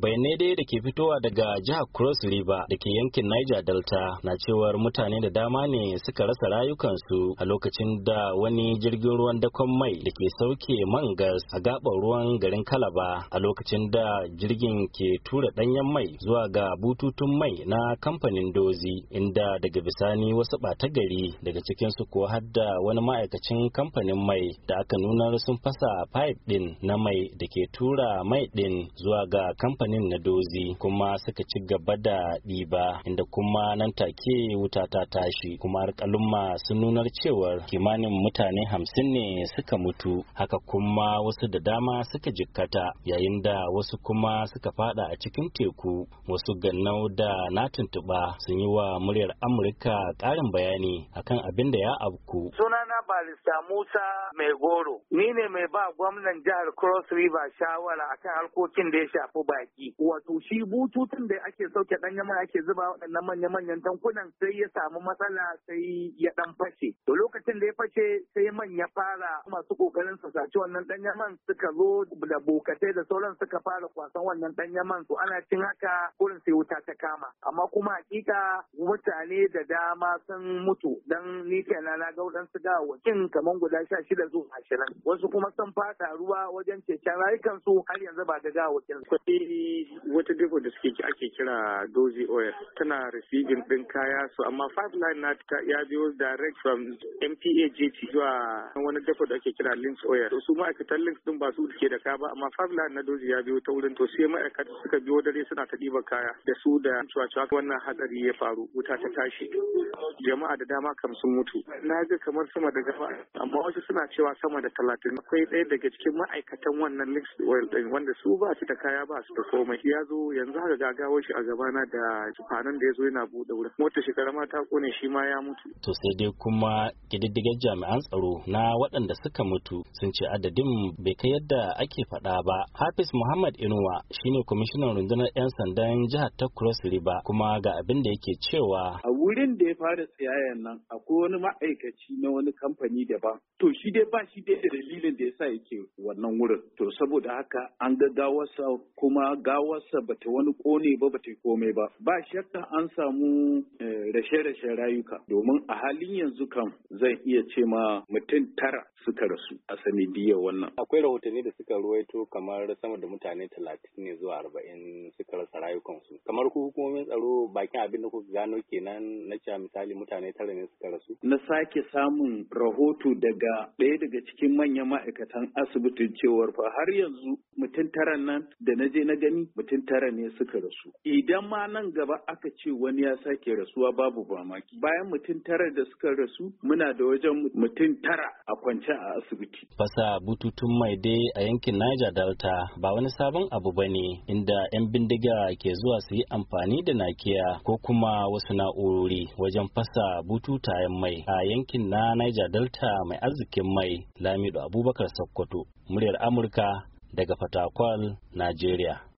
Bayanai dai da ke fitowa daga jihar Cross River da ke yankin Niger Delta na cewar mutane da dama ne suka rasa rayukansu a lokacin da wani jirgin ruwan dakon mai da ke sauke man gas a gaɓar ruwan garin Calabar a lokacin da jirgin ke tura ɗanyen mai zuwa ga bututun mai na kamfanin Dozi, inda daga bisani wasu ɓata gari daga cikinsu kuwa har da wani ma'aikacin kamfanin mai da aka nunar sun fasa pipe ɗin na mai da ke tura mai ɗin zuwa ga kamfanin na Dozi, kuma suka ci gaba da ɗiba, inda kuma nan take wuta ta tashi, kuma alƙalumma sun nunar cewar kimanin mutane 50 ne suka mutu, haka kuma wasu da dama suka jikkata, yayin da wasu kuma suka fada a cikin teku. Wasu gannau da na tuntuɓa sun yi wa muryar Amurka ƙarin bayani akan abin da ya afku. Sunana Barista Musa Mai Goro, ni ne mai ba gwamnan jihar Cross River shawara akan harkokin da ya shafi baki. Wato shi bututun da ake sauke ɗanyen mai ake zuba waɗannan manya-manyan tankunan sai ya samu matsala sai ya ɗan fashe. To lokacin da ya fashe sai man ya fara, masu kokarin su saci wannan ɗanyen man suka zo da bokatai da sauran suka fara kwasan wannan ɗanyen man. To ana cin haka kurin sai wuta ta kama. Amma kuma hakika mutane da dama sun mutu, dan ni kenan na ga wadansu gawakin kaman guda 16 zuwa 20. Wasu kuma sun fada ruwa wajen cecen rayukansu, har yanzu ba da gawakin su. Wata depo da ake kira Dozi Oil tana receiving din kaya su, amma pipeline na ya biyo direct from MPA JT zuwa wani depo da ake kira Links Oil. Su ma'aikatan Links din ba su ke da kaya ba, amma pipeline na Dozi ya biyo ta wurin, to sai ma'aikatan suka biyo dare suna ta ɗiba kaya da su da cuwa wannan hatsari ya faru, wuta ta tashi, jama'a da dama kam sun mutu. Na ga kamar sama da gaba, amma wasu suna cewa sama da 30. Akwai ɗaya daga cikin ma'aikatan wannan Links Oil din wanda su ba su da kaya, ba su da komai, ya zo yanzu haka gagawar shi a gabana da tufanin da ya zo yana buɗe wurin, motar shi karama ta kone, shi ma ya mutu. To sai dai kuma ƙididdigar jami'an tsaro na waɗanda suka mutu sun ce adadin bai kai yadda ake faɗa ba. Hafiz Muhammad Inuwa shine kwamishinan rundunar 'yan sandan jihar ta Cross River, kuma ga abin da yake cewa a wurin da ya fara tsayayen nan akwai wani ma'aikaci na wani kamfani daban. To shi dai ba shi da dalilin da yasa yake wannan wurin. To saboda haka an ga gawarsa, kuma gawarsa bata wani kone ba, bata komai ba. Ba shakka an samu rashe-rashen rayuka, domin a halin yanzu kam zan iya ce ma mutum 9 suka rasu a sanidiyar wannan. Akwai rahotanni da suka ruwaito kamar sama da mutane 30 ne zuwa 40 suka rasa rayukansu. Kamar ku hukumomin tsaro bakin abin da kuka gano kenan na cewa misali mutane 9 ne suka rasu. Na sake samun rahoto daga ɗaya daga cikin manyan ma'aikatan asibitin cewar fa har yanzu mutum 9 nan da na je na gani mutum 9 ne suka rasu. Idan ma nan gaba aka ce wani ya sake rasuwa babu mamaki. Bayan mutum 9 da suka rasu, muna da wajen mutum 9 a kwance a asibiti. Fasa bututun mai dai a yankin Niger Delta ba wani sabon abu bane, inda 'yan bindiga ke zuwa su yi amfani da nakiya ko kuma wasu na'urori wajen fasa bututayen mai a yankin na Niger Delta mai arzikin mai. Lamido Abubakar Sokoto, muryar Amurka daga Fatakwal, Najeriya.